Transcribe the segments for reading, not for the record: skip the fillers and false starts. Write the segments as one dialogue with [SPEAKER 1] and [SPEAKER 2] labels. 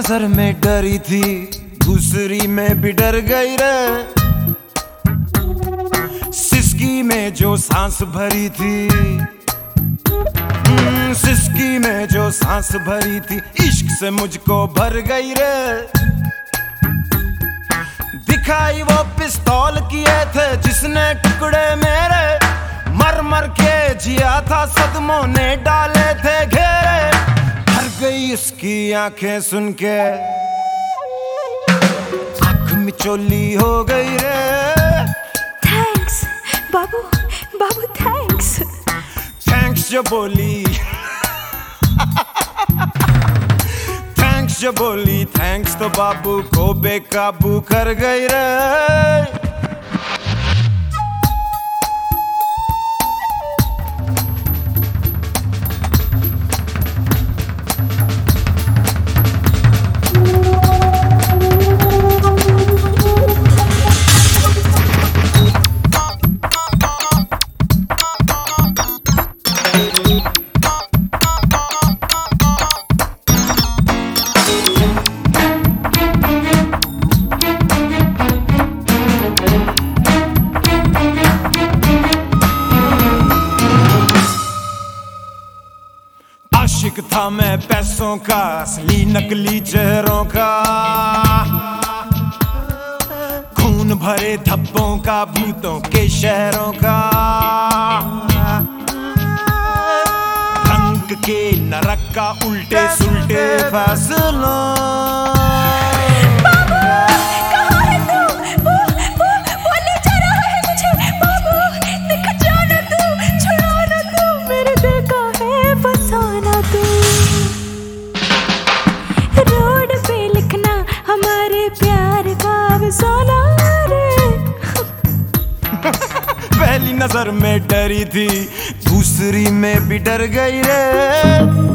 [SPEAKER 1] नजर में डरी थी, दूसरी में भी डर गई रे। सिसकी में जो सांस भरी थी, सिसकी में जो सांस भरी थी, इश्क से मुझको भर गई रे। दिखाई वो पिस्तौल किए थे जिसने टुकड़े मेरे मर मर के जिया था, सदमों ने डाले थे घेरे। भर गई उसकी आंखें सुन के, आंख मिचोली हो गई रे।
[SPEAKER 2] थैंक्स बाबू, बाबू थैंक्स।
[SPEAKER 1] थैंक्स जो बोली थैंक्स जो बोली, थैंक्स तो बाबू को बेकाबू कर गई रे। आशिक था मैं पैसों का, असली नकली चेहरों का, खून भरे धब्बों का, भूतों के शहरों का, रंग के नरक का, उल्टे सुल्टे फैसलों।
[SPEAKER 2] रोड पे लिखना हमारे प्यार का अफसाना रे।
[SPEAKER 1] पहली नजर में डरी थी, दूसरी में भी डर गई रे।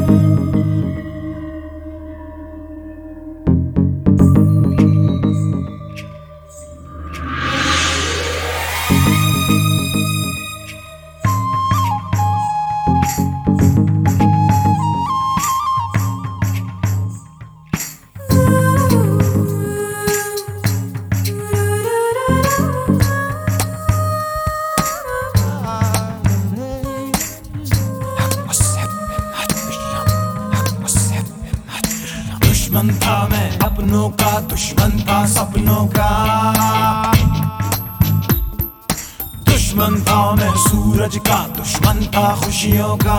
[SPEAKER 1] दुश्मन था मैं अपनों का, दुश्मन था सपनों का, दुश्मन था मैं सूरज का, दुश्मन था खुशियों का।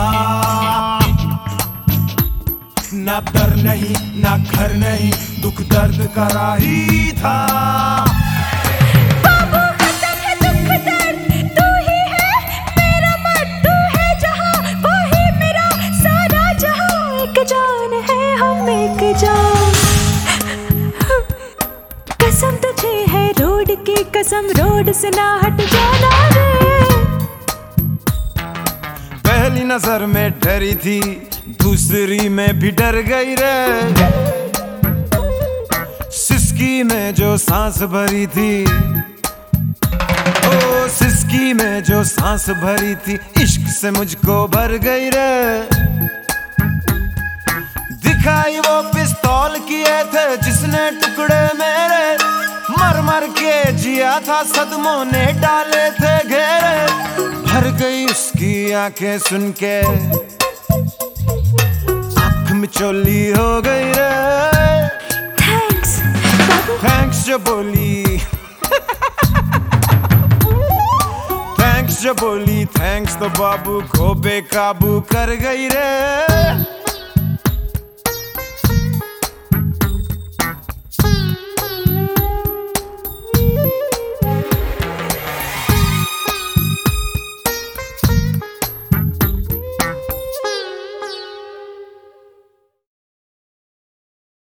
[SPEAKER 1] ना डर नहीं ना घर नहीं, दुख दर्द का राही था।
[SPEAKER 2] कसम तुझे है रोड की कसम, रोड से ना हट जाना रे।
[SPEAKER 1] पहली नजर में डरी थी, दूसरी में भी डर गई रे। सिसकी में जो सांस भरी थी, ओ सिसकी में जो सांस भरी थी, इश्क से मुझको भर गई रे। दिखाई वो पिस्तौल किए थे जिसने टुकड़े मेरे मर मर के जिया था, सदमों ने डाले थे घेरे। भर गई उसकी आंखें सुन के, आंख मिचोली हो गई रे।
[SPEAKER 2] थैंक्स
[SPEAKER 1] थैंक्स जो बोली थैंक्स जो बोली, थैंक्स तो बाबू को बेकाबू कर गई रे।